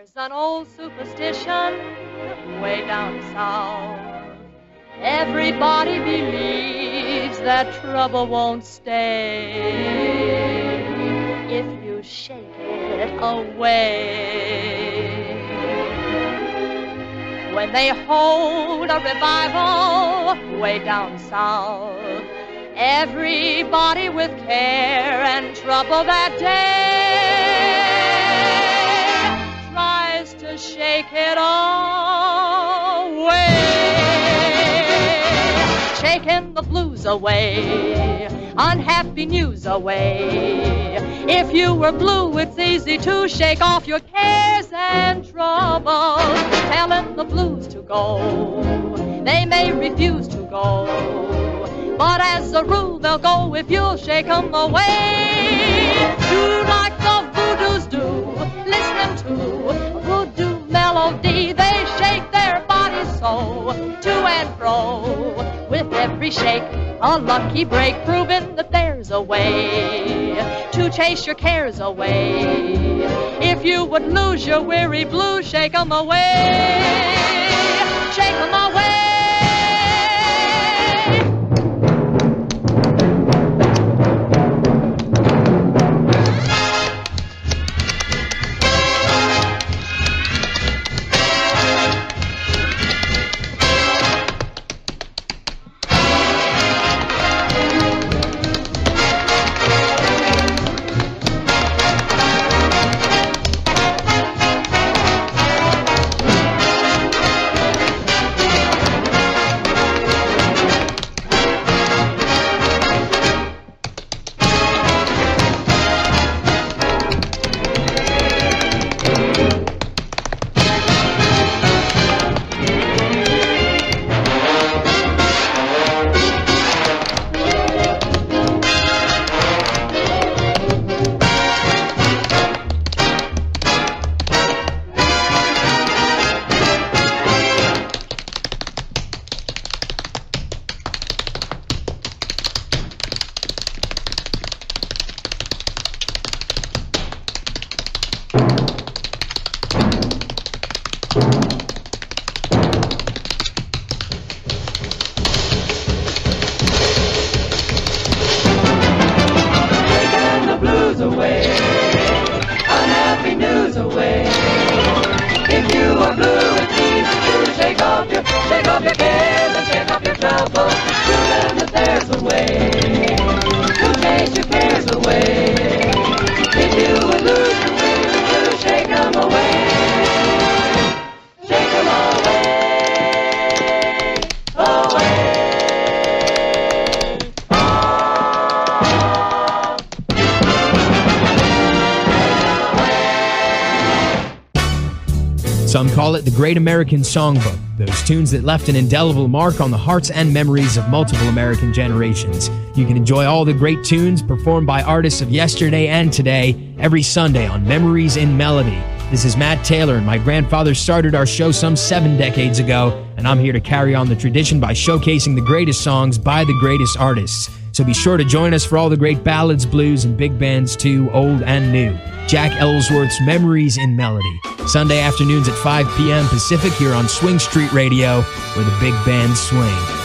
There's an old superstition way down south. Everybody believes that trouble won't stay if you shake it away. When they hold a revival way down south, everybody with care and trouble that day tries to shake it away. Shaking the blues away, unhappy news away. If you were blue, it's easy to shake off your cares and troubles. Telling the blues to go, they may refuse to go, but as a rule they'll go if you'll shake 'em away. Do like the voodoos do, listening to a voodoo melody. They shake their bodies so, to and fro. With every shake, a lucky break, proving that there's a way to chase your cares away. If you would lose your weary blues, shake 'em away. Shake 'em away. Some call it the Great American Songbook, those tunes that left an indelible mark on the hearts and memories of multiple American generations. You can enjoy all the great tunes performed by artists of yesterday and today every Sunday on Memories in Melody. This is Matt Taylor, and my grandfather started our show some 7 decades ago, and I'm here to carry on the tradition by showcasing the greatest songs by the greatest artists. So be sure to join us for all the great ballads, blues, and big bands too, old and new. Jack Ellsworth's Memories in Melody. Sunday afternoons at 5 p.m. Pacific here on Swing Street Radio, where the big bands swing.